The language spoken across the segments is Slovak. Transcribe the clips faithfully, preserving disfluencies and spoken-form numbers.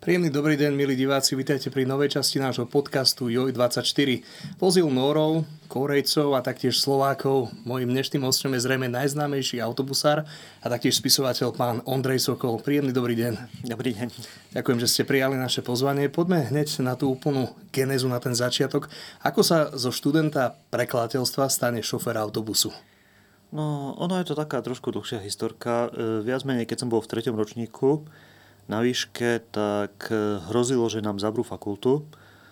Príjemný dobrý deň, milí diváci, vítajte pri novej časti nášho podcastu Joj dvadsaťštyri. Vozil Nórov, Kórejcov a taktiež Slovákov. Mojím dnešným hostom je zrejme najznámejší autobusár a taktiež spisovateľ pán Ondrej Sokol. Príjemný dobrý deň. Dobrý deň. Ďakujem, že ste prijali naše pozvanie. Poďme hneď na tú úplnú genézu, na ten začiatok. Ako sa zo študenta prekladateľstva stane šofér autobusu? No, ono je to taká trošku dlhšia historka. E, viac menej, keď som bol v treťom ročníku na výške, tak hrozilo, že nám zabrú fakultu.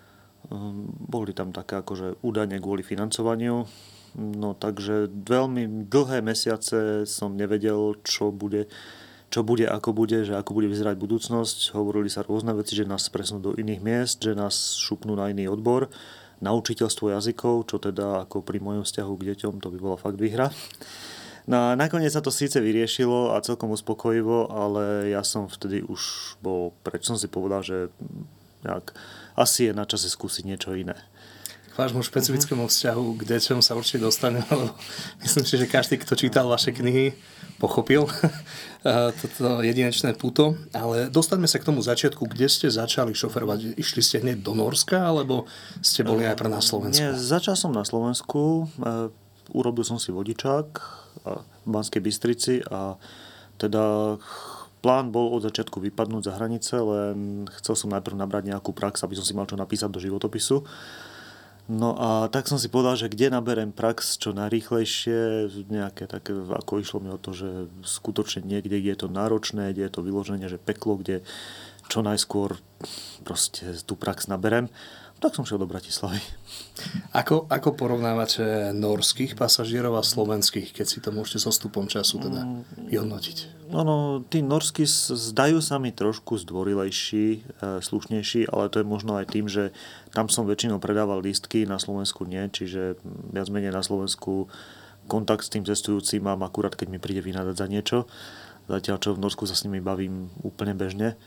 Boli tam také akože údajne kvôli financovaniu. No takže veľmi dlhé mesiace som nevedel, čo bude, čo bude, ako bude, že ako bude vyzerať budúcnosť. Hovorili sa rôzne veci, že nás presunú do iných miest, že nás šupnú na iný odbor, na učiteľstvo jazykov, čo teda ako pri mojom vzťahu k deťom, to by bola fakt výhra. No nakoniec sa to síce vyriešilo a celkom uspokojivo, ale ja som vtedy už bol, preč som si povedal, že nejak, asi je na čase skúsiť niečo iné. K vášmu špecifickému vzťahu k deťom sa určite dostane, lebo myslím si, že každý, kto čítal vaše knihy, pochopil toto jedinečné puto. Ale dostaňme sa k tomu začiatku, kde ste začali šoferovať. Išli ste hneď do Nórska, alebo ste boli najprv na Slovensku? Nie, začal som na Slovensku, urobil som si vodičák v Banskej Bystrici a teda plán bol od začiatku vypadnúť za hranice, len chcel som najprv nabrať nejakú prax, aby som si mal čo napísať do životopisu. No a tak som si povedal, že kde naberem prax čo najrýchlejšie, nejaké také, ako išlo mi o to, že skutočne niekde, kde je to náročné, kde je to vyloženie, že peklo, kde čo najskôr proste tú prax naberem. Tak som šiel do Bratislavy. Ako, ako porovnávate norských pasažierov a slovenských, keď si to môžete so stupom času teda vyhodnotiť? No, no, tí norskí zdajú sa mi trošku zdvorilejší, slušnejší, ale to je možno aj tým, že tam som väčšinou predával lístky, na Slovensku nie, čiže viac menej na Slovensku kontakt s tým cestujúcim mám akurát, keď mi príde vynadať za niečo. Zatiaľ, čo v Norsku sa s nimi bavím úplne bežne.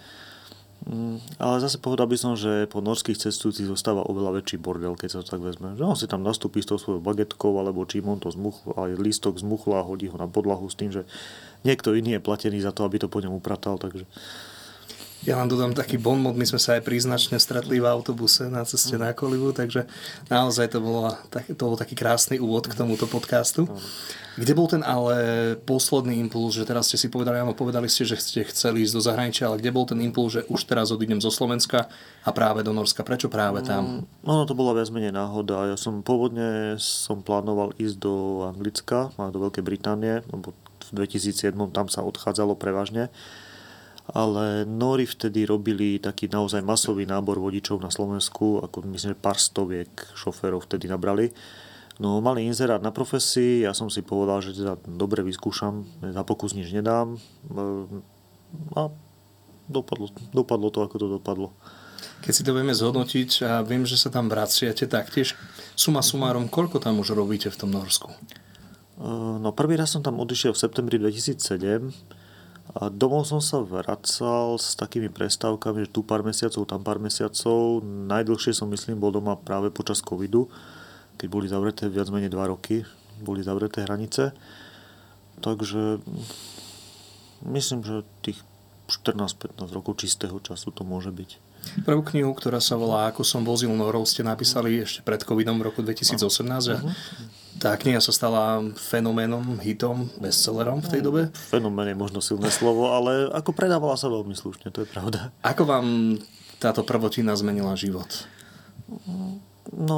Ale zase povedal by som, že po norských cestujúcich zostáva oveľa väčší bordel, keď sa to tak vezme. Že on si tam nastúpí s tou svojou bagetkou, alebo čím on to zmuchla, aj lístok zmuchla a hodí ho na podlahu s tým, že niekto iný je platený za to, aby to po ňom upratal, takže... Ja vám dodám taký bonmot, my sme sa aj príznačne stretli v autobuse na ceste na Kolivu, takže naozaj to, bolo, to bol taký krásny úvod k tomuto podcastu. Kde bol ten ale posledný impuls, že teraz ste si povedali, áno, povedali ste, že ste chceli ísť do zahraničia, ale kde bol ten impuls, že už teraz odídem zo Slovenska a práve do Norska? Prečo práve tam? No, to bola viac menej náhoda. Ja som pôvodne som plánoval ísť do Anglicka, do Veľkej Británie, lebo v dvetisícsedem tam sa odchádzalo prevažne. Ale Nóri vtedy robili taký naozaj masový nábor vodičov na Slovensku, ako myslím, že pár stoviek šoférov vtedy nabrali. No mali inzerát na profesii, ja som si povedal, že teda dobre vyskúšam, za pokus nič nedám a dopadlo, dopadlo to, ako to dopadlo. Keď si to vieme zhodnotiť a viem, že sa tam vraciate taktiež, suma sumárom, koľko tam už robíte v tom Norsku? No prvý raz som tam odišiel v septembri dvetisícsedem. A domov som sa vracal s takými prestávkami, že tu pár mesiacov, tam pár mesiacov. Najdlhšie som myslím bol doma práve počas covidu, keď boli zavreté viac menej dva roky, boli zavreté hranice. Takže myslím, že tých štrnásť pätnásť rokov čistého času to môže byť. Prvú knihu, ktorá sa volá Ako som vozil Nórov, ste napísali ešte pred covidom v roku dvetisícosemnásť. A tá kniha sa stala fenoménom, hitom, bestsellerom v tej dobe. Fenomén je možno silné slovo, ale ako predávala sa veľmi slušne, to je pravda. Ako vám táto prvotina zmenila život? No,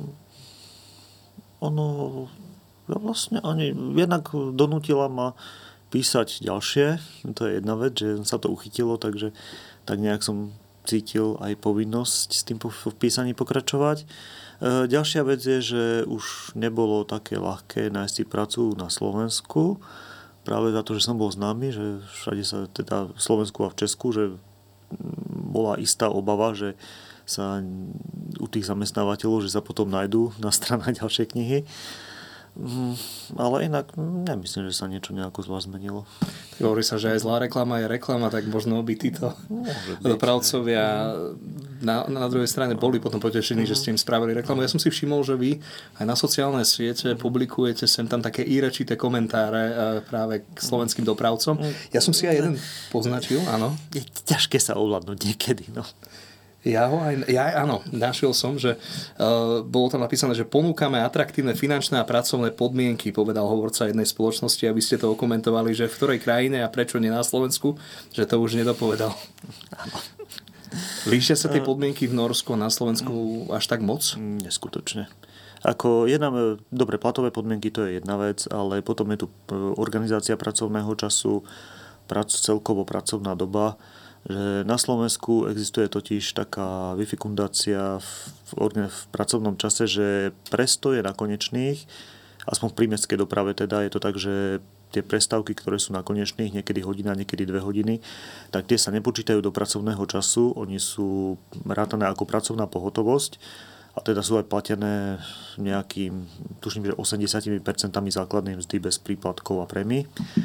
ono vlastne ani jednak donútila ma písať ďalšie. To je jedna vec, že sa to uchytilo, takže tak nejak som cítil aj povinnosť s tým v písaní pokračovať. Ďalšia vec je, že už nebolo také ľahké nájsť si pracu na Slovensku, práve za to, že som bol známy, že všade sa teda v Slovensku a v Česku, že bola istá obava, že sa u tých zamestnávateľov, že sa potom nájdú na stranách ďalšie knihy. Ale inak nemyslím, že sa niečo nejako zvlášť zmenilo. Hovorí sa, že aj zlá reklama je reklama, tak možno by títo dopravcovia na, na druhej strane boli potom potešení, že ste im spravili reklamu. Ja som si všimol, že vy aj na sociálne siete publikujete sem tam také írečité komentáre práve k slovenským dopravcom. Ja som si aj jeden poznačil, áno. Je ťažké sa ovládnuť niekedy, no. Ja ho aj, ja aj áno, našiel som, že uh, bolo tam napísané, že ponúkame atraktívne finančné a pracovné podmienky, povedal hovorca jednej spoločnosti, aby ste to okomentovali, že v ktorej krajine a prečo nie na Slovensku, že to už nedopovedal. Áno. Líšia sa tie podmienky v Norsku a na Slovensku až tak moc? Neskutočne. Ako jedna, dobre, platové podmienky to je jedna vec, ale potom je tu organizácia pracovného času, prac, celkovo pracovná doba. Že na Slovensku existuje totiž taká vyfikundácia v, v, v pracovnom čase, že prestoje na konečných, aspoň v prímestskej doprave teda, je to tak, že tie prestávky, ktoré sú na konečných, niekedy hodina, niekedy dve hodiny, tak tie sa nepočítajú do pracovného času, oni sú rátané ako pracovná pohotovosť a teda sú aj platené nejakým, tuším, že osemdesiat percent základnej mzdy bez príplatkov a prémií.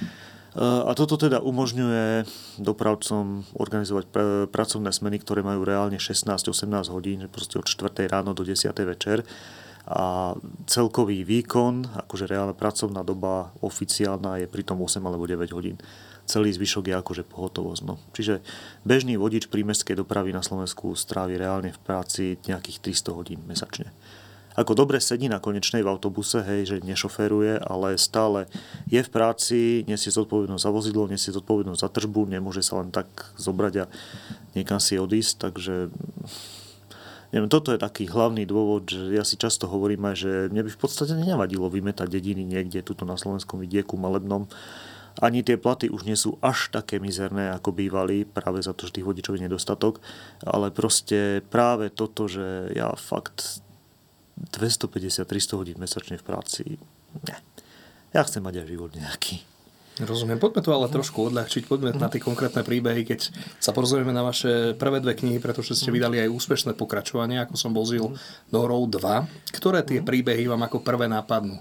A toto teda umožňuje dopravcom organizovať pracovné smeny, ktoré majú reálne šestnásť osemnásť hodín, proste od štvrtej ráno do desiatej večer. A celkový výkon, akože reálna pracovná doba oficiálna je pritom osem alebo deväť hodín. Celý zvyšok je akože pohotovosť. No. Čiže bežný vodič prímestskej dopravy na Slovensku strávi reálne v práci nejakých tristo hodín mesačne. Ako dobre sedí na konečnej v autobuse, hej, že nešoféruje, ale stále je v práci, nesie zodpovednosť za vozidlo, nesie zodpovednosť za tržbu, nemôže sa len tak zobrať a niekam si odísť, takže neviem, toto je taký hlavný dôvod, že ja si často hovorím aj, že mne by v podstate nevadilo vymetať dediny niekde, tuto na slovenskom vidieku, malebnom. Ani tie platy už nie sú až také mizerné, ako bývali, práve za to, že tých vodičov je nedostatok, ale proste práve toto, že ja fakt dvestopäťdesiat až tristo hodín mesačne v práci. Ne. Ja chcem mať aj život nejaký. Rozumiem. Poďme to ale trošku odľahčiť. Poďme na tie konkrétne príbehy, keď sa porozumiem na vaše prvé dve knihy, pretože ste vydali aj úspešné pokračovanie, ako som vozil do Horou dva. Ktoré tie príbehy vám ako prvé nápadnú?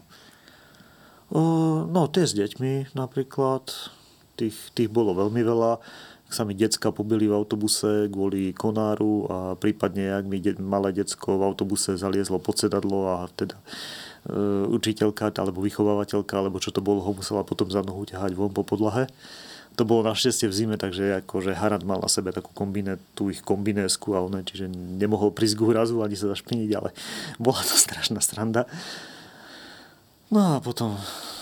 No, tie s deťmi napríklad. Tých, tých bolo veľmi veľa. Sa mi decka pobili v autobuse kvôli konáru a prípadne, ak mi de- malé decko v autobuse zaliezlo pod sedadlo a teda e, učiteľka alebo vychovávateľka, alebo čo to bolo, ho musela potom za nohu ťahať von po podlahe. To bolo našťastie v zime, takže akože Harald mal na sebe takú kombiné, tú ich kombinésku a ono, čiže nemohol prísť k úrazu ani sa zašpiniť, ale bola to strašná sranda. No a potom...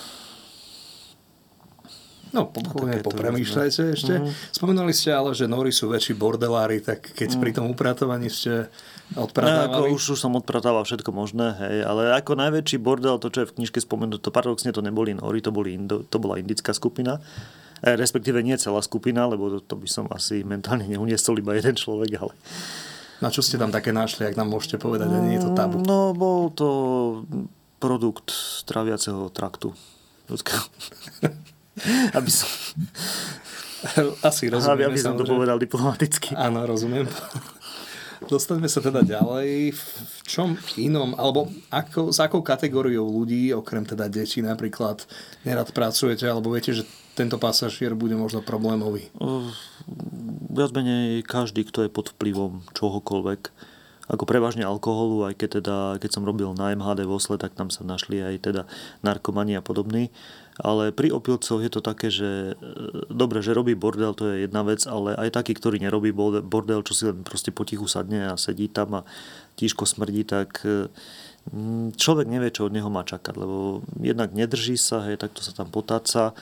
No, pokojne popremýšľajte ešte. Mm-hmm. Spomenuli ste ale, že Nóri sú väčší bordelári, tak keď mm. pri tom upratovaní ste odpratávali? No, už, už som odpratával všetko možné, hej, ale ako najväčší bordel, to čo je v knižke spomenuté, to paradoxne to neboli Nóri, to, boli Indo, to bola indická skupina. E, respektíve nie celá skupina, lebo to, to by som asi mentálne neuniesol iba jeden človek, ale... Na čo ste tam také našli, ak nám môžete povedať, a nie je to tabu? No, bol to produkt tráviaceho traktu ľudského. Aby som... Asi rozumiem. Aby som to povedal diplomaticky. Áno, rozumiem. Dostaňme sa teda ďalej. V čom inom, alebo ako, s akou kategóriou ľudí, okrem teda detí napríklad, nerad pracujete, alebo viete, že tento pasažier bude možno problémový? Viac menej každý, kto je pod vplyvom čohokoľvek. Ako prevažne alkoholu, aj keď, teda, keď som robil na em há dé v Osle, tak tam sa našli aj teda narkomani a podobní. Ale pri opilcoch je to také, že dobre, že robí bordel, to je jedna vec, ale aj taký, ktorý nerobí bordel, čo si len proste potichu sadne a sedí tam a tížko smrdí, tak človek nevie, čo od neho má čakať, lebo jednak nedrží sa, hej, takto sa tam potáca.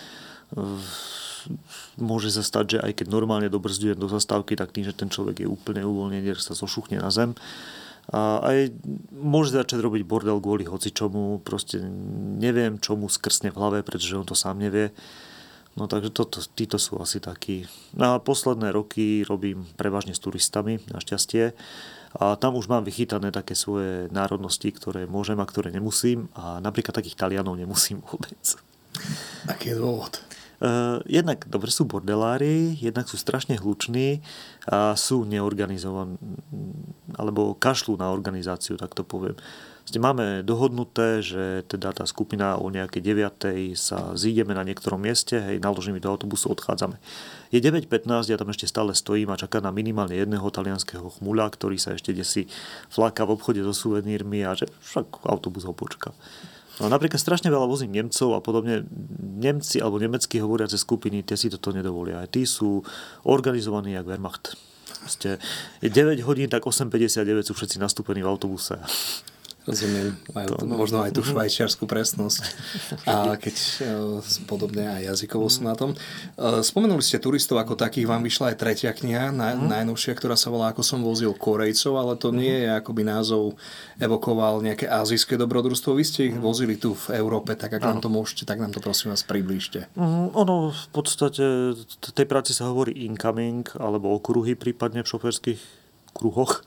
Môže sa stať, že aj keď normálne dobrzdujem do zastávky, tak tým, že ten človek je úplne uvoľnený, že sa zošuchne na zem. A aj môže začať robiť bordel kvôli hocičomu, proste neviem, čo mu skrsne v hlave, pretože on to sám nevie. No takže toto, títo sú asi takí. A posledné roky robím prevažne s turistami, našťastie. A tam už mám vychytané také svoje národnosti, ktoré môžem a ktoré nemusím. A napríklad takých Talianov nemusím vôbec. Aký je dôvod? Uh, jednak, dobre, sú bordelári, jednak sú strašne hluční a sú neorganizovaní, alebo kašľú na organizáciu, tak to poviem. Máme dohodnuté, že teda tá skupina o nejakej deviatej sa zídeme na niektorom mieste, hej, naložíme do autobusu, odchádzame. Je deväť pätnásť, ja tam ešte stále stojím a čaká na minimálne jedného talianskeho chmuľa, ktorý sa ešte desí fláka v obchode so suvenírmi a že však autobus ho počká. No, napríklad strašne veľa vozím Nemcov a podobne. Nemci alebo nemecky hovoriace skupiny, tie si toto nedovolia. Tí sú organizovaní jak Wehrmacht. Proste je deväť hodín, tak osem päťdesiatdeväť sú všetci nastúpení v autobuse. Rozumiem, majú to, možno aj tú švajčiarsku presnosť a keď podobne aj jazykovo sú na tom. Spomenuli ste turistov ako takých, vám vyšla aj tretia kniha, naj, najnovšia, ktorá sa volá Ako som vozil Korejcov, ale to nie je, akoby názov evokoval nejaké azijské dobrodružstvo. Vy ste ich vozili tu v Európe, tak ak nám to môžete, tak nám to prosím vás priblížte. Ono v podstate, tej práci sa hovorí incoming, alebo okruhy prípadne v šoférskych kruhoch.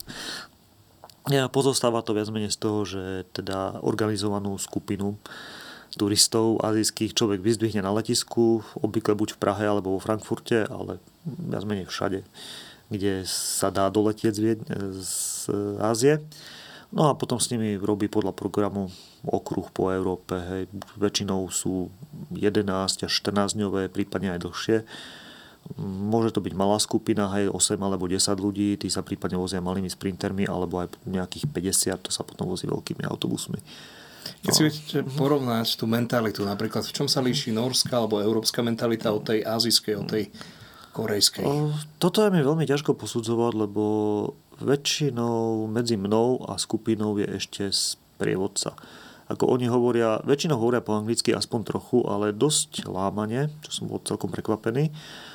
Ja, pozostáva to viac menej z toho, že teda organizovanú skupinu turistov azijských človek vyzdvihne na letisku, obvykle buď v Prahe alebo vo Frankfurte, ale viac menej všade, kde sa dá doletieť z Ázie. No a potom s nimi robí podľa programu okruh po Európe. Hej. Väčšinou sú jedenásť až štrnásť dňové, prípadne aj dlhšie. Môže to byť malá skupina, hej, osem alebo desať ľudí, tí sa prípadne vozia malými sprintermi, alebo aj nejakých päťdesiat, to sa potom vozí veľkými autobusmi. Keď si viete porovnať tú mentalitu, napríklad v čom sa líši norská alebo európska mentalita od tej azijskej, od tej korejskej? Toto je mi veľmi ťažko posudzovať, lebo väčšinou medzi mnou a skupinou je ešte sprievodca. Ako oni hovoria, väčšinou hovoria po anglicky aspoň trochu, ale dosť lámane, čo som bol celkom prekvapený.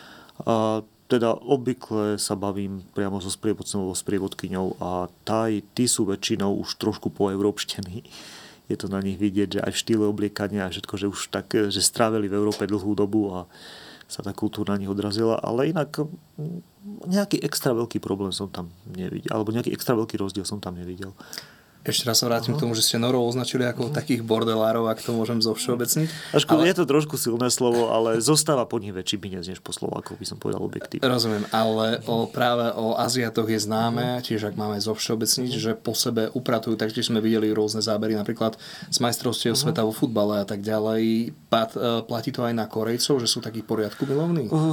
A teda obvykle sa bavím priamo so sprievodcom alebo sprievodkyňou a taj, tí sú väčšinou už trošku poeurópštení. Je to na nich vidieť, že aj v štýle obliekania a všetko, že už tak, že strávili v Európe dlhú dobu a sa tá kultúra na nich odrazila, ale inak nejaký extra veľký problém som tam nevidel, alebo nejaký extra veľký rozdiel som tam nevidel. Ešte raz sa vrátim uh-huh. k tomu, že ste Norov označili ako uh-huh. takých bordelárov, ak to môžem zovšeobecniť. Ažku, ale... Je to trošku silné slovo, ale zostáva po nich väčší binec než po Slovákoch, by som povedal objektívne. Rozumiem, ale o, práve o Aziatoch je známe, tiež ak máme zovšeobecniť, že po sebe upratujú, takže sme videli rôzne zábery, napríklad z majstrovstiev uh-huh. sveta vo futbale a tak ďalej. Pat, platí to aj na Korejcov, že sú takí poriadku milovní? Uh,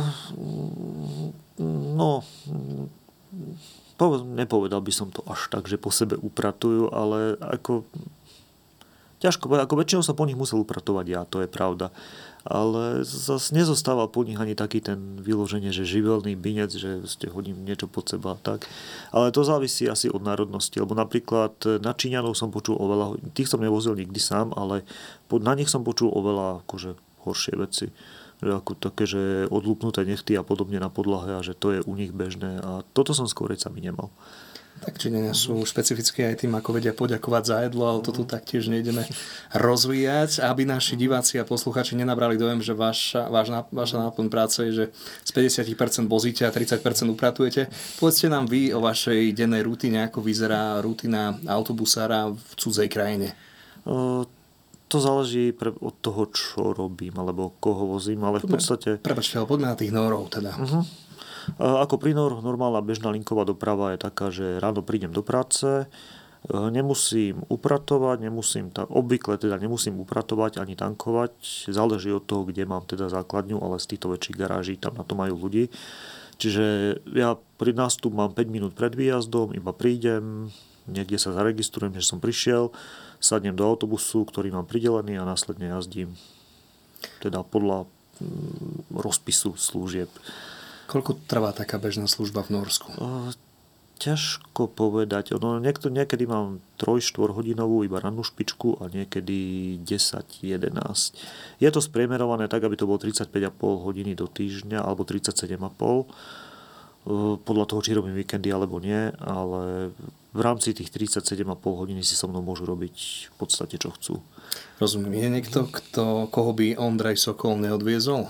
no... Nepovedal by som to až tak, že po sebe upratujú, ale ako ťažko povedať, ako väčšinou sa po nich musel upratovať ja, to je pravda. Ale zase nezostáva po nich ani taký ten vyloženie, že živelný binec, že ste hodím niečo pod seba, tak. Ale to závisí asi od národnosti, lebo napríklad na Číňanov som počul oveľa, tých som nevozil nikdy sám, ale na nich som počul oveľa akože horšie veci. Že ako také, že odlúpnuté nechty a podobne na podlahe a že to je u nich bežné a toto som s Korejcami nemal. Tak Číňania sú špecifické aj tým, ako vedia poďakovať za jedlo, ale to tu taktiež nejdeme rozvíjať, aby naši diváci a posluchači nenabrali dojem, že vaša, vaša, vaša náplň práce je, že z päťdesiat percent vozíte a tridsať percent upratujete. Povedzte nám vy o vašej dennej rutine, ako vyzerá rutina autobusára v cudzej krajine. Uh, To záleží pre, od toho, čo robím, alebo koho vozím, ale poďme, v podstate... Prepačte, ale poďme na tých Norov teda. Uh-huh. Ako pri Nor, normálna bežná linková doprava je taká, že ráno prídem do práce, nemusím upratovať, nemusím, tak, obvykle teda nemusím upratovať ani tankovať, záleží od toho, kde mám teda základňu, ale z týchto väčších garáží tam na to majú ľudí. Čiže ja pri nástup mám päť minút pred výjazdom, iba prídem, niekde sa zaregistrujem, že som prišiel, sadnem do autobusu, ktorý mám pridelený a následne jazdím. Teda podľa mm, rozpisu služieb. Koľko trvá taká bežná služba v Norsku? Uh, ťažko povedať. No, niekto, niekedy mám tri až štyri hodinovú iba rannú špičku a niekedy desať jedenásť. Je to spriemerované tak, aby to bolo tridsaťpäť a pol hodiny do týždňa alebo tridsaťsedem a pol. Uh, podľa toho, či robím víkendy alebo nie, ale v rámci tých tridsaťsedem a pol hodiny si so mnou môžu robiť v podstate, čo chcú. Rozumiem. Je niekto, kto, koho by Ondrej Sokol neodviezol?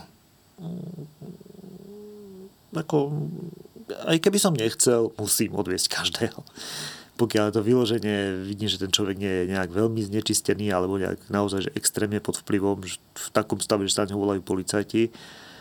Ako, aj keby som nechcel, musím odviesť každého. Pokiaľ to vyloženie vidím, že ten človek nie je nejak veľmi znečistený alebo nejak naozaj že extrémne pod vplyvom, v takom stave, že sa na ňo volajú policajti,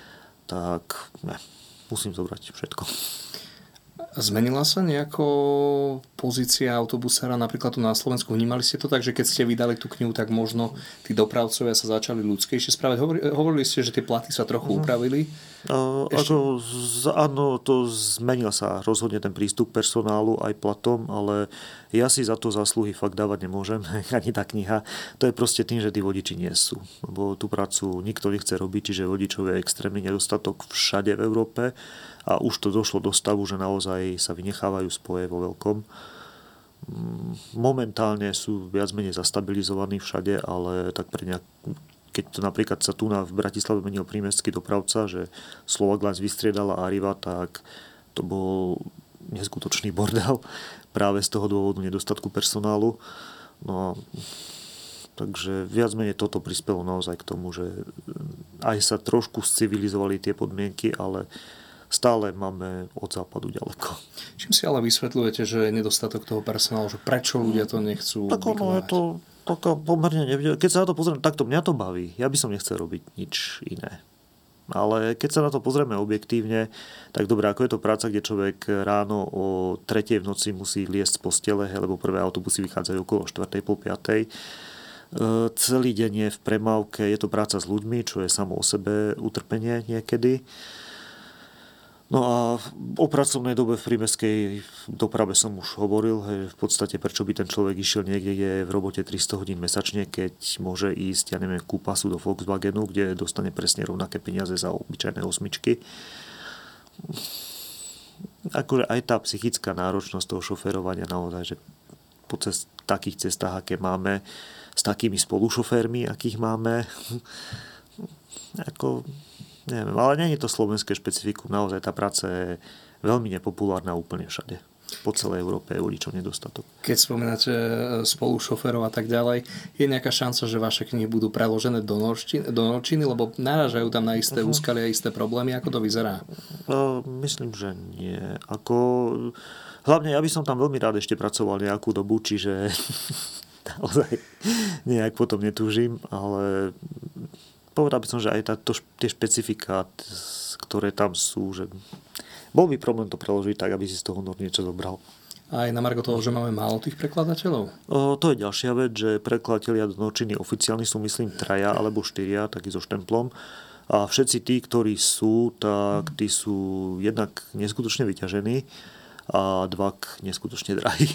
tak ne, musím zobrať všetko. Zmenila sa nejako pozícia autobusára napríklad tu na Slovensku? Vnímali ste to tak, že keď ste vydali tú knihu, tak možno tí dopravcovia sa začali ľudskejšie správať? Hovorili ste, že tie platy sa trochu upravili? Uh, ako, z, áno, to zmenil sa rozhodne ten prístup personálu aj platom, ale ja si za to zásluhy fakt dávať nemôžem, ani tá kniha. To je proste tým, že tí vodiči nie sú. Lebo tú prácu nikto nechce robiť, čiže vodičov je extrémny nedostatok všade v Európe a už to došlo do stavu, že naozaj sa vynechávajú spoje vo veľkom. Momentálne sú viac menej zastabilizovaní všade, ale tak pre nejak keď to napríklad sa tu na v Bratislave menil prímestský dopravca, že Slovak Lines vystriedala Arriva, tak to bol neskutočný bordel práve z toho dôvodu nedostatku personálu. No a takže viac menej toto prispelo naozaj k tomu, že aj sa trošku civilizovali tie podmienky, ale stále máme od západu ďaleko. Čím si ale vysvetľujete, že je nedostatok toho personálu, že prečo ľudia to nechcú tak ono je to taká pomerne nevidel. Keď sa na to pozriem, takto mňa to baví. Ja by som nechcel robiť nič iné. Ale keď sa na to pozrieme objektívne, tak dobré, ako je to práca, kde človek ráno o tretej v noci musí liesť z postele, lebo prvé autobusy vychádzajú okolo štvrtej, pol piatej. Celý deň je v premávke, je to práca s ľuďmi, čo je samo o sebe utrpenie niekedy. No a o pracovnej dobe v prímestskej doprave som už hovoril, že v podstate prečo by ten človek išiel niekde, kde je v robote tristo hodín mesačne, keď môže ísť, ja neviem, ku pasu do Volkswagenu, kde dostane presne rovnaké peniaze za obyčajné osmičky. Akože aj tá psychická náročnosť toho šoférovania naozaj, že po cest, takých cestách, aké máme, s takými spolušoférmi, akých máme, ako... Neviem, ale nie je to slovenské špecifikum. Naozaj tá práca je veľmi nepopulárna úplne všade. Po celej Európe je vodičov nedostatok. Keď spomínate spolu šoferov a tak ďalej, je nejaká šanca, že vaše knihy budú preložené do norčiny, do norčiny lebo narážajú tam na isté uh-huh. úskalia a isté problémy? Ako to vyzerá? No, myslím, že nie. Ako... Hlavne ja by som tam veľmi rád ešte pracoval nejakú dobu, čiže naozaj nejak potom netúžim, ale... Povedal by som, že aj táto, tie špecifika, ktoré tam sú, že bol by problém to preložiť tak, aby si z toho Nord niečo zobral. Aj na margo toho, že máme málo tých prekladateľov? O, to je ďalšia vec, že prekladatelia do norčiny oficiálni sú, myslím, traja alebo štyria, taký so štemplom. A všetci tí, ktorí sú, tak tí sú jednak neskutočne vyťažení a dvak neskutočne drahí.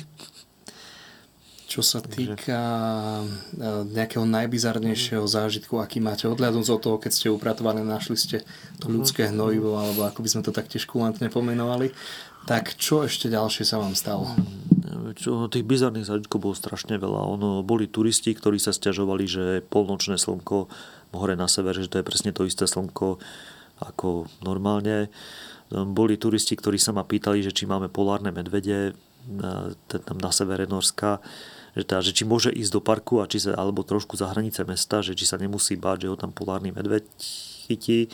Čo sa týka nejakého najbizarnejšieho zážitku, aký máte odhľadnúť od toho, keď ste upratovali, našli ste to ľudské hnojivo, alebo ako by sme to taktiež kulantne pomenovali, tak čo ešte ďalšie sa vám stalo? Čo, tých bizarných zážitkov bolo strašne veľa. Ono, boli turisti, ktorí sa sťažovali, že polnočné slnko hore na severe, že to je presne to isté slnko ako normálne. Boli turisti, ktorí sa ma pýtali, že či máme polárne medvede tam na severe Norska, že, teda, že či môže ísť do parku a či sa, alebo trošku za hranice mesta, že či sa nemusí báť, že ho tam polárny medveď chytí. E,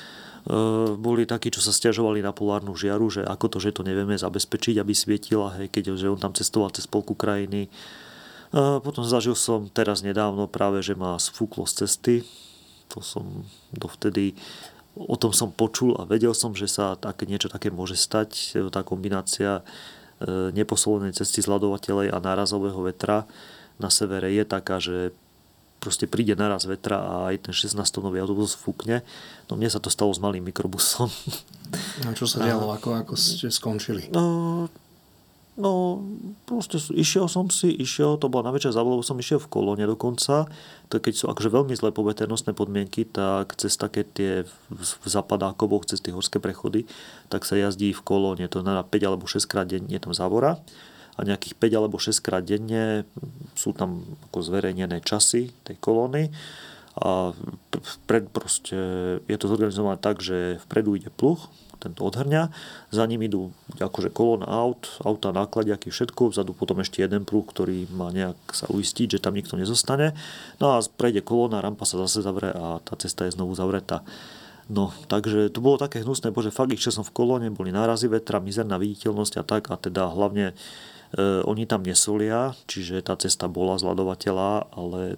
boli takí, čo sa sťažovali na polárnu žiaru, že ako to, že to nevieme zabezpečiť, aby svietila, hej, keď že on tam cestoval cez polku krajiny. E, potom zažil som teraz nedávno práve, že ma sfúklo z cesty. To som dovtedy, o tom som počul a vedel som, že sa také, niečo také môže stať. Tá kombinácia neposolenej cesty zľadovateľej a nárazového vetra na severe je taká, že proste príde naraz vetra a aj ten šestnásťtonový autobus fúkne. No mne sa to stalo s malým mikrobusom. A čo sa dialo? Ako, ako ste skončili? No, no proste išiel som si, išiel, to bola na večer zábava, lebo som išiel v kolóne dokonca. To keď sú akože veľmi zlé poveternostné podmienky, tak cez také tie v zapadákovoch, cez tie horské prechody, tak sa jazdí v kolóne. To na päť alebo šesť krát denne je tam závora a nejakých päť alebo šesť krát denne sú tam ako zverejnené časy tej kolóny a vpred proste je to zorganizované tak, že vpredu ide pluh, tento odhrňa, za ním idú akože kolóna aut, auta, nákladiaky, všetko, vzadu potom ešte jeden pruh, ktorý má nejak sa uistiť, že tam nikto nezostane. No a prejde kolóna, rampa sa zase zavre a tá cesta je znovu zavretá. No, takže to bolo také hnusné, bože, fakt išiel som v kolóne, boli nárazy vetra, mizerná viditeľnosť a tak, a teda hlavne e, oni tam nesolia, čiže tá cesta bola z ľadovateľa, ale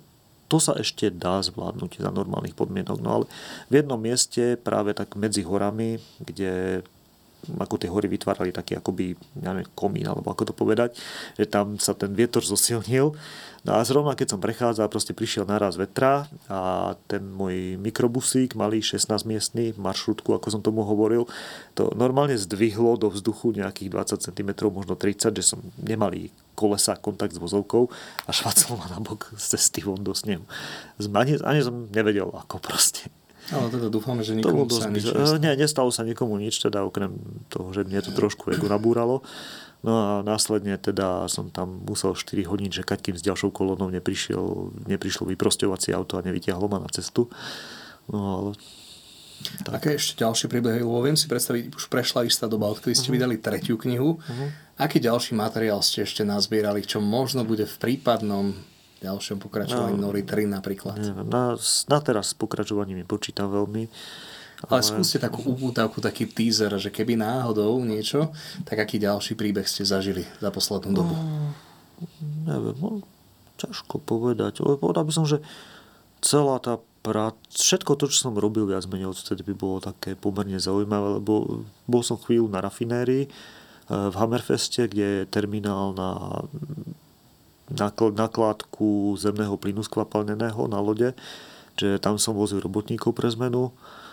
to sa ešte dá zvládnuť za normálnych podmienok. No ale v jednom mieste, práve tak medzi horami, kde ako tie hory vytvárali taký akoby, ja neviem, komín, alebo ako to povedať, že tam sa ten vietor zosilnil. No a zrovna keď som prechádzal, proste prišiel naraz vetra a ten môj mikrobusík, malý šestnásťmiestny, maršrutku, ako som tomu hovoril, to normálne zdvihlo do vzduchu nejakých dvadsať centimetrov, možno tridsať, že som nemalý kolesa, kontakt s vozovkou a švacol ma na bok z cesty von do snehu. Ani, ani som nevedel, ako proste. Ale teda dúfame, že nikomu sa nič nestalo. Nie, nestalo sa nikomu nič, teda okrem toho, že mne to trošku ego nabúralo. No a následne teda som tam musel štyri hodín čakať, kým s ďalšou kolónou neprišiel, neprišlo vyprosťovacie auto a nevytiahlo ma na cestu. No ale... Tak. Aké ešte ďalšie príbehy? Lebo viem si predstaviť, už prešla istá doba, odkedy ste uh-huh. vydali tretiu knihu. Uh-huh. Aký ďalší materiál ste ešte nazbierali, čo možno bude v prípadnom ďalšom pokračovaní no, Nory tri napríklad? Neviem, na, na teraz s pokračovaním počítam veľmi. Ale, ale skúste takú upútavku, taký teaser, že keby náhodou niečo, tak aký ďalší príbeh ste zažili za poslednú dobu? No, neviem, no, ťažko povedať. Povedal by som, že celá tá práca, všetko to, čo som robil viac menej odtedy by bolo také pomerne zaujímavé, lebo bol som chvíľu na rafinérii v Hammerfeste, kde je terminál na nakládku zemného plynu skvapalneného na lode, že tam som vozil robotníkov pre zmenu.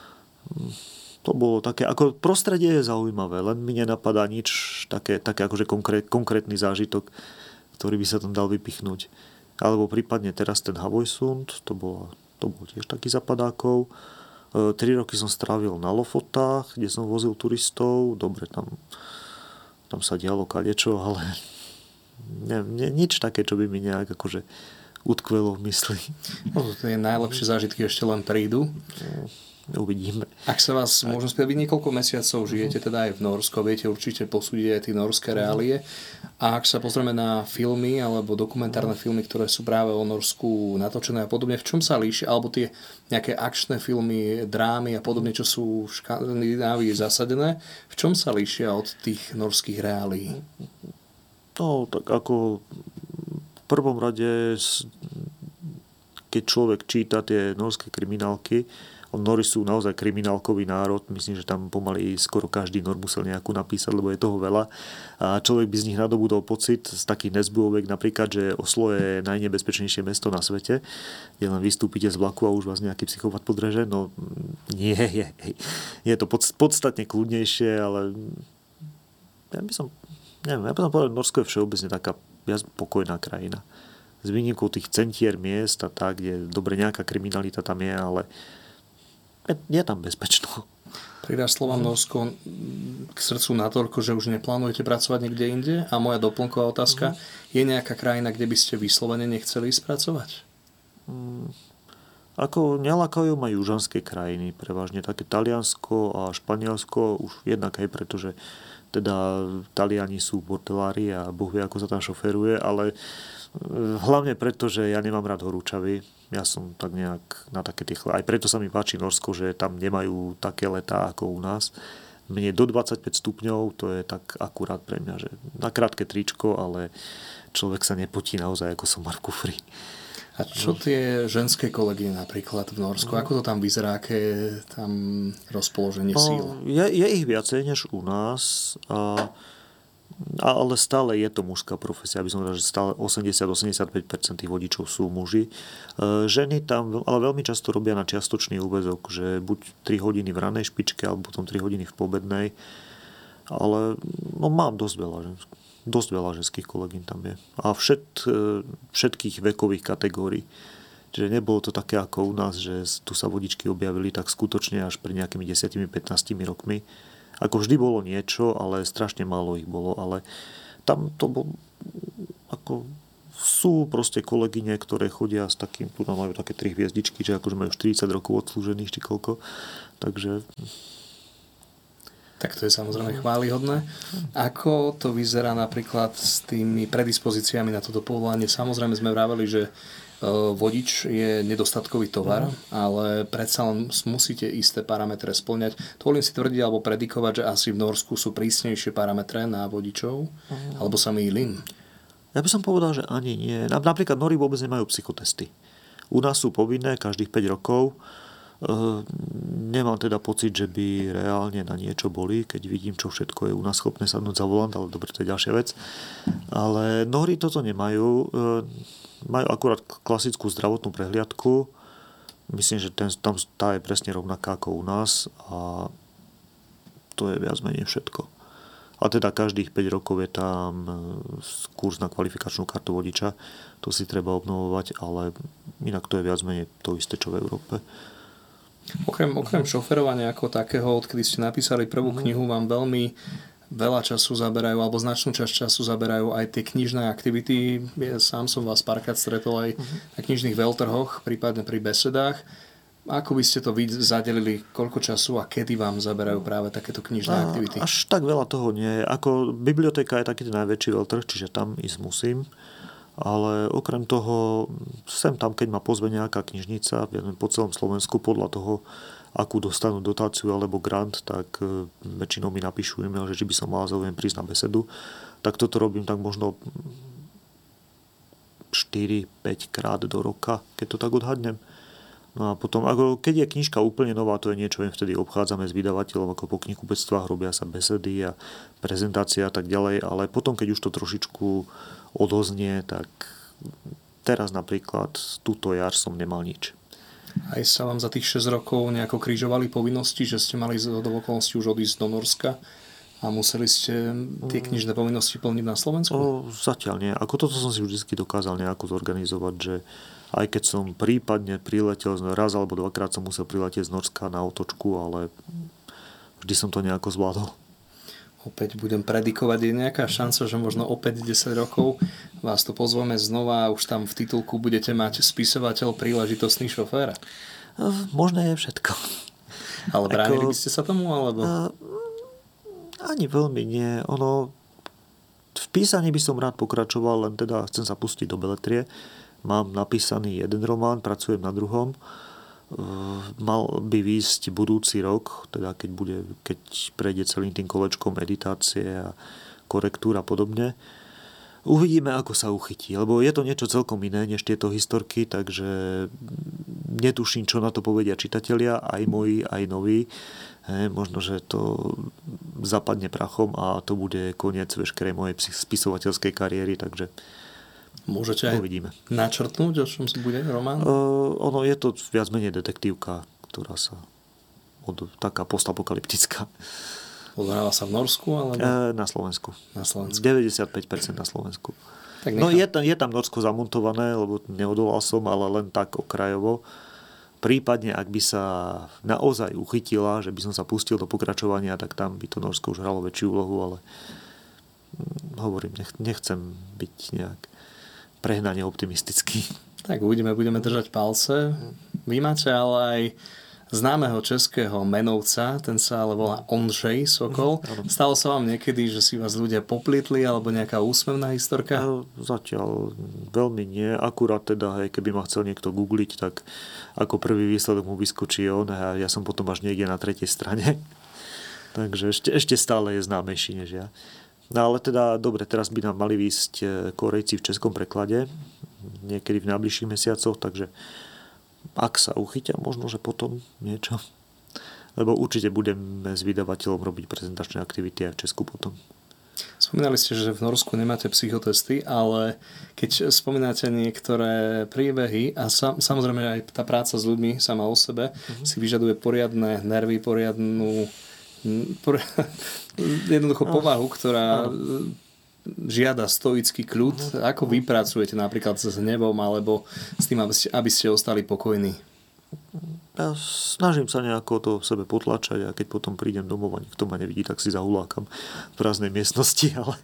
To bolo také, ako prostredie je zaujímavé, len mi nenapadá nič také, také akože konkrét, konkrétny zážitok, ktorý by sa tam dal vypichnúť. Alebo prípadne teraz ten Havojsund, to bol, to bol tiež taký zapadákov. E, tri roky som strávil na Lofotách, kde som vozil turistov. Dobre, tam, tam sa dialo kadečo, ale Ne, ne, nič také, čo by mi nejak akože utkvelo v mysli. No, tie najlepšie zážitky ešte len prídu. Uvidíme. Ak sa vás, môžem spýtať, vy niekoľko mesiacov žijete teda aj v Norsku, viete určite posúdiť aj tie norské reálie. A ak sa pozrieme na filmy alebo dokumentárne filmy, ktoré sú práve o Norsku natočené a podobne, v čom sa líši, alebo tie nejaké akčné filmy, drámy a podobne, čo sú v Škandinávii zasadené, v čom sa líšia od tých norských reálií? No, tak ako v prvom rade, keď človek číta tie norské kriminálky, Nori sú naozaj kriminálkový národ, myslím, že tam pomaly skoro každý Nor musel nejakú napísať, lebo je toho veľa. A človek by z nich nadobudol pocit, z takých nezbúhoviek napríklad, že Oslo je najnebezpečnejšie mesto na svete, kde len vystúpite z vlaku a už vás nejaký psychopat podreže. No nie, je, je to podstatne kľudnejšie, ale ja by som Neviem, ja potom povedal, Norsko je všeobecne taká viac pokojná krajina. S výnimkou tých centier miest a tak, kde dobre nejaká kriminalita tam je, ale je, je tam bezpečno. Pridáš slovám Norsko k srdcu natoľko, že už neplánujete pracovať niekde inde? A moja doplnková otázka, mm. je nejaká krajina, kde by ste vyslovene nechceli ísť pracovať? Mm. Ako nelakajú ma južanské krajiny, prevažne také Taliansko a Španielsko, už jednak aj pretože teda Taliani sú bordelári a Boh vie, ako sa tam šoferuje, ale hlavne preto, že ja nemám rád horúčavy. Ja som tak nejak na také tie... Aj preto sa mi páči Norsko, že tam nemajú také letá ako u nás. Mne do dvadsaťpäť stupňov, to je tak akurát pre mňa, že na krátke tričko, ale človek sa nepotí naozaj ako somar v kufri. A čo tie ženské kolegyne napríklad v Norsku? Ako to tam vyzerá? Aké je tam rozpoloženie síl? Je, je ich viacej než u nás, a, ale stále je to mužská profesia. Aby som povedal, že stále osemdesiat až osemdesiatpäť percent tých vodičov sú muži. Ženy tam ale veľmi často robia na čiastočný úväzok, že buď tri hodiny v ranej špičke, alebo potom tri hodiny v pobednej. Ale no, mám dosť veľa ženských. Dosť veľa ženských kolegyň tam je. A všet, všetkých vekových kategórií. Čiže nebolo to také ako u nás, že tu sa vodičky objavili tak skutočne až pred nejakými desať až pätnásť rokmi. Ako vždy bolo niečo, ale strašne málo ich bolo. Ale tam to bolo... Ako, sú proste kolegyne, ktoré chodia s takým... Tu nám majú také tri hviezdičky, že akože majú štyridsať rokov odslúžených, či koľko. Takže... Tak to je samozrejme chválihodné. Ako to vyzerá napríklad s tými predispozíciami na toto povolanie? Samozrejme sme vraveli, že vodič je nedostatkový tovar, ale predsa len musíte isté parametre spĺňať. Dovolím si tvrdiť alebo predikovať, že asi v Norsku sú prísnejšie parametre na vodičov, alebo sa mýlim? Ja by som povedal, že ani nie. Napríklad Nori vôbec nemajú psychotesty. U nás sú povinné každých päť rokov. Nemám teda pocit, že by reálne na niečo boli, keď vidím, čo všetko je u nás schopné sadnúť za volant, ale dobre, to je ďalšia vec. Ale Nóri toto nemajú. Majú akurát klasickú zdravotnú prehliadku. Myslím, že ten, tam tá je presne rovnaká ako u nás a to je viac menej všetko. A teda každých päť rokov je tam kurz na kvalifikačnú kartu vodiča. To si treba obnovovať, ale inak to je viac menej to isté, čo v Európe. Okrem, okrem šoferovania ako takého, odkedy ste napísali prvú knihu, vám veľmi veľa času zaberajú, alebo značnú časť času zaberajú aj tie knižné aktivity. Ja sám som vás párkrát stretol aj na knižných veľtrhoch, prípadne pri besedách. Ako by ste to vy zadelili, koľko času a kedy vám zaberajú práve takéto knižné aktivity? Až tak veľa toho nie je. Ako biblioteka je taký ten najväčší veľtrh, čiže tam ísť musím. Ale okrem toho, sem tam, keď ma pozve nejaká knižnica po celom Slovensku, podľa toho, akú dostanú dotáciu alebo grant, tak väčšinou mi napíšu e-mail, že či by som mal záujem prísť na besedu. Tak toto robím tak možno štyri päť krát do roka, keď to tak odhadnem. No a potom, ako keď je knižka úplne nová, to je niečo, viem, vtedy obchádzame s vydavateľom, ako po knihkupectvách, robia sa besedy a prezentácia a tak ďalej, ale potom, keď už to trošičku odoznie, tak teraz napríklad túto jar som nemal nič. Aj sa vám za tých šesť rokov nejako križovali povinnosti, že ste mali do okolností už odísť do Norska a museli ste tie knižné povinnosti plniť na Slovensku? O, zatiaľ nie. Ako toto som si vždy dokázal nejako zorganizovať, že aj keď som prípadne priletel, raz alebo dvakrát som musel priletieť z Norska na otočku, ale vždy som to nejako zvládol. Opäť budem predikovať, je nejaká šanca, že možno opäť desať rokov vás to pozveme znova a už tam v titulku budete mať spisovateľ príležitostný šofér? Možné je všetko. Ale bránili Ako... by ste sa tomu, alebo? A, ani veľmi nie. Ono, v písaní by som rád pokračoval, len teda chcem sa pustiť do beletrie. Mám napísaný jeden román, pracujem na druhom. Mal by výjsť budúci rok, teda keď, bude, keď prejde celým tým kolečkom editácie a korektúra a podobne. Uvidíme, ako sa uchytí, lebo je to niečo celkom iné než tieto historky, takže netuším, čo na to povedia čitatelia, aj moji, aj noví. He, možno, že to zapadne prachom a to bude koniec veškerej mojej spisovateľskej kariéry, takže môžete aj uvidíme. Načrtnúť, o čom bude román? Uh, ono je to viac menej detektívka, ktorá sa od, taká postapokalyptická. Odhráva sa v Norsku? Alebo? Uh, na Slovensku. Na Slovensku. deväťdesiatpäť percent na Slovensku. Tak no je tam, je tam Norsko zamontované, lebo neodolal som, ale len tak okrajovo. Prípadne, ak by sa naozaj uchytila, že by som sa pustil do pokračovania, tak tam by to Norsko už hralo väčšiu úlohu, ale hovorím, nech, nechcem byť nejak prehnane optimistický. Tak uvidíme, budeme držať palce. Vy máte ale aj známeho českého menovca, ten sa ale volá Ondřej Sokol. Mm, Stalo sa vám niekedy, že si vás ľudia poplietli alebo nejaká úsmevná historka? Zatiaľ veľmi nie. Akurát teda, hej, keby ma chcel niekto googliť, tak ako prvý výsledok mu vyskočí on a ja som potom až niekde na tretej strane. Takže ešte, ešte stále je známejší než ja. No ale teda, dobre, teraz by nám mali výsť Korejci v českom preklade niekedy v najbližších mesiacoch, takže ak sa uchytia, možno, že potom niečo. Lebo určite budeme s vydavateľom robiť prezentačné aktivity aj v Česku potom. Spomínali ste, že v Norsku nemáte psychotesty, ale keď spomínate niektoré príbehy a sam, samozrejme aj tá práca s ľuďmi sama o sebe uh-huh. si vyžaduje poriadne nervy, poriadnu jednoducho povahu, ktorá žiada stoický kľud. Ako vy pracujete napríklad s hnevom alebo s tým, aby ste, aby ste ostali pokojní? Ja snažím sa nejako to v sebe potlačať a keď potom prídem domov a nikto ma nevidí, tak si zahulákam v prázdnej miestnosti, ale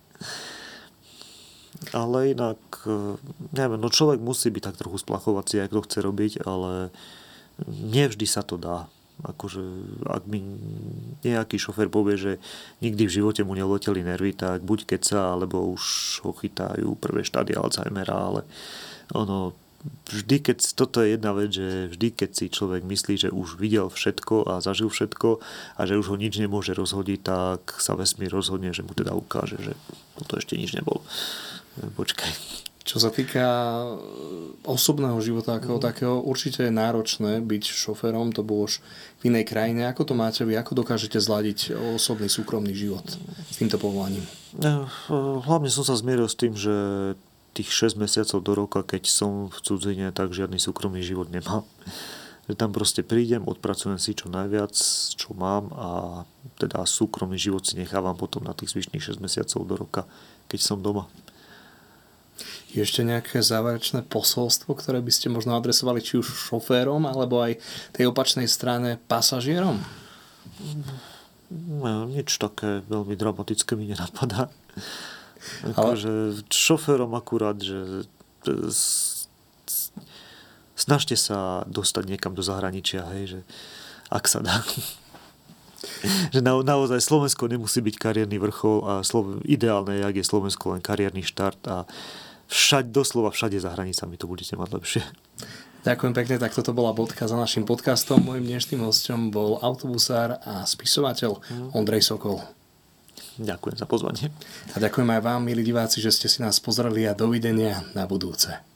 ale inak neviem, no človek musí byť tak trochu splachovací, ak to chce robiť, ale nevždy sa to dá. Akože, ak mi nejaký šofér povie, že nikdy v živote mu neleteli nervy, tak buď keca, alebo už ho chytajú prvé štádia Alzheimera, ale ono, vždy, keď, toto je jedna vec, že vždy, keď si človek myslí, že už videl všetko a zažil všetko a že už ho nič nemôže rozhodiť, tak sa vesmír rozhodne, že mu teda ukáže, že toto ešte nič nebolo. Počkaj. Čo sa týka osobného života ako mm. takého, určite je náročné byť šoférom, to bolo už v inej krajine. Ako to máte vy? Ako dokážete zladiť osobný, súkromný život s týmto povolaním? Hlavne som sa zmieril s tým, že tých šesť mesiacov do roka, keď som v cudzine, tak žiadny súkromný život nemám. Že tam proste prídem, odpracujem si čo najviac, čo mám a teda súkromný život si nechávam potom na tých zvyšných šesť mesiacov do roka, keď som doma. Je ešte nejaké záverečné posolstvo, ktoré by ste možno adresovali či už šoférom, alebo aj tej opačnej strane pasažierom? No, nič také veľmi dramatické mi nenapadá. Akože šoférom akurát, že snažte sa dostať niekam do zahraničia, hej, že ak sa dá. Že na, naozaj Slovensko nemusí byť kariérny vrchol a Slo- ideálne je, ak je Slovensko len kariérny štart a všade, doslova všade za hranicami to budete mať lepšie. Ďakujem pekne, tak toto bola bodka za našim podcastom. Mojím dnešným hosťom bol autobusár a spisovateľ Ondrej Sokol. Ďakujem za pozvanie. A ďakujem aj vám, milí diváci, že ste si nás pozreli a dovidenia na budúce.